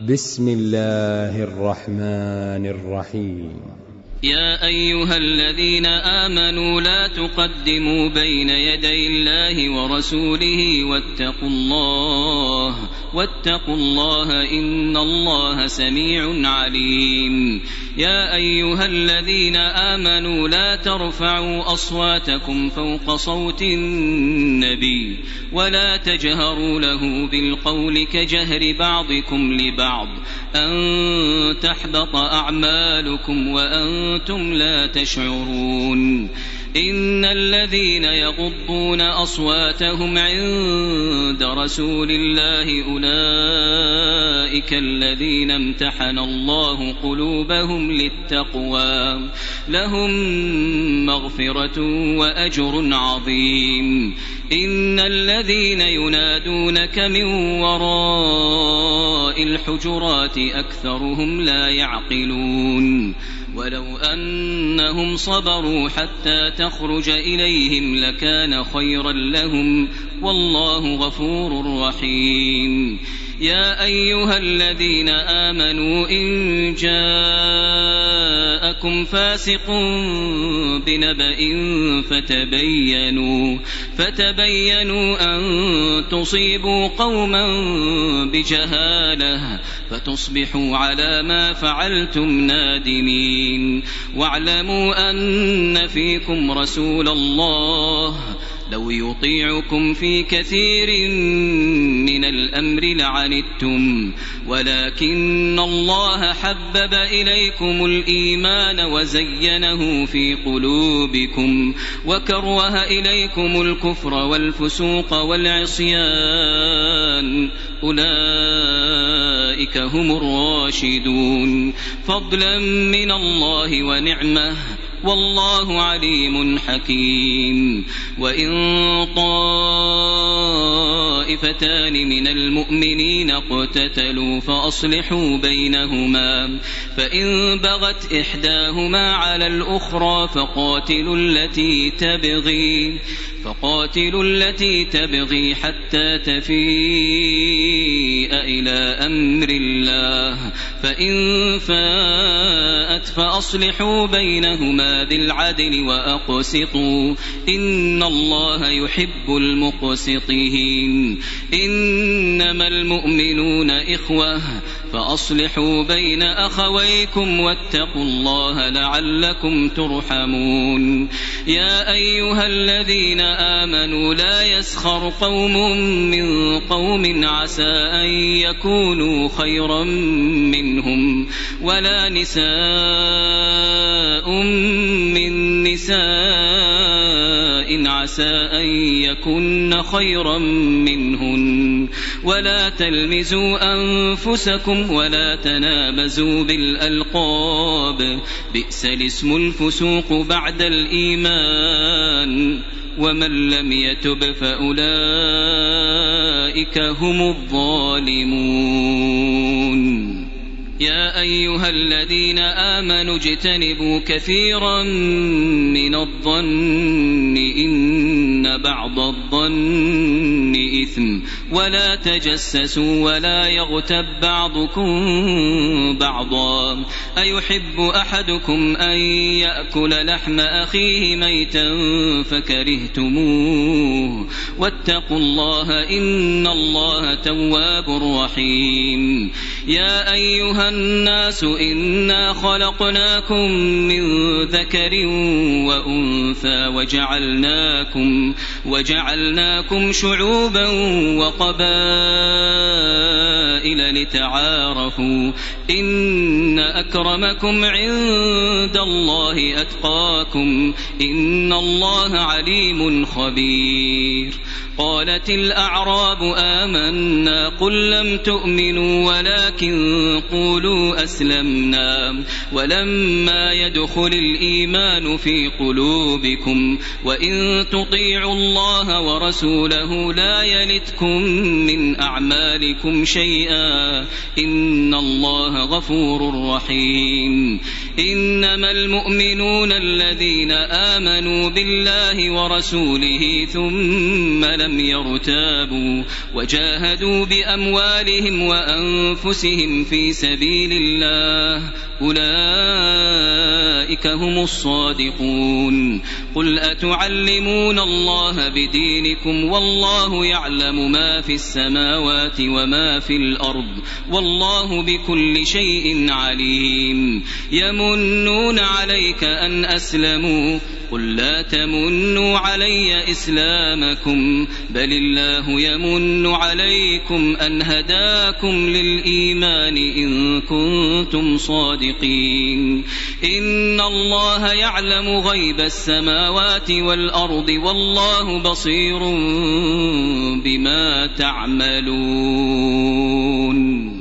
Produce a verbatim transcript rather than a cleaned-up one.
بسم الله الرحمن الرحيم. يا أيها الذين آمنوا لا تقدموا بين يدي الله ورسوله واتقوا الله واتقوا الله إن الله سميع عليم. يا أيها الذين آمنوا لا ترفعوا أصواتكم فوق صوت النبي ولا تجهروا له بالقول كجهر بعضكم لبعض أن تحبط أعمالكم وأنتم لا تشعرون. إن الذين يغضون أصواتهم عند رسول الله أولئك الذين امتحن الله قلوبهم للتقوى لهم مغفرة وأجر عظيم. إن الذين ينادونك من وراء الحجرات أكثرهم لا يعقلون. ولو أنهم صبروا حتى تخرج إليهم لكان خيرا لهم والله غفور رحيم. يا أيها الذين آمنوا إن جاءكم فاسق بنبأ فتبينوا فتبينوا أن تصيبوا قوما بجهالة فتصبحوا على ما فعلتم نادمين. واعلموا أن فيكم رسول الله لو يطيعكم في كثير من الأمر لعنتم ولكن الله حبب إليكم الإيمان وزينه في قلوبكم وكره إليكم الكفر والفسوق والعصيان أولئك هم الراشدون فضلا من الله ونعمه والله عليم حكيم. وإن طائفتان من المؤمنين اقتتلوا فأصلحوا بينهما فإن بغت إحداهما على الأخرى فقاتلوا التي تبغي فقاتلوا التي تبغي حتى تفيء إلى أمر الله فإن فاءت فأصلحوا بينهما بالعدل وأقسطوا إن الله يحب المقسطين. إنما المؤمنون إخوة فأصلحوا بين أخويكم واتقوا الله لعلكم ترحمون. يا أيها الذين آمنوا لا يسخر قوم من قوم عسى أن يكونوا خيرا منهم ولا نساء من نساء عسى أن يكن خيرا منهن ولا تلمزوا أنفسكم ولا تنابزوا بالألقاب بئس الاسم الفسوق بعد الإيمان ومن لم يتب فأولئك هم الظالمون. يا أيها الذين آمنوا اجتنبوا كثيرا من الظن إن بعض الظن إثم ولا تجسسوا ولا يغتب بعضكم بعضا أيحب أحدكم أن يأكل لحم أخيه ميتا فكرهتموه واتقوا الله إن الله تواب رحيم. يا أيها الناس إنا خلقناكم من ذكر وأنثى وجعلناكم, وجعلناكم شعوبا وقبائل لتعارفوا إن أكرمكم عند الله أتقاكم إن الله عليم خبير. قالت الأعراب آمنا قل لم تؤمنوا ولكن قولوا أسلمنا ولما يدخل الإيمان في قلوبكم وإن تطيعوا الله ورسوله لا يلتكم من أعمالكم شيئا إن الله غفور رحيم إنما المؤمنون الذين آمنوا بالله ورسوله ثم لم يرتابوا وجاهدوا بأموالهم وأنفسهم في سبيل الله أولئك هم الصادقون قل أتعلمون الله بدينكم والله يعلم ما في السماوات وما في الأرض والله بكل شيء عليم يمنون عليك أن أسلموا قل لا تمنوا علي إسلامكم بل الله يمن عليكم أن هداكم للإيمان إن كنتم صادقين إن الله يعلم غيب السماوات والأرض والله بصير بما تعملون.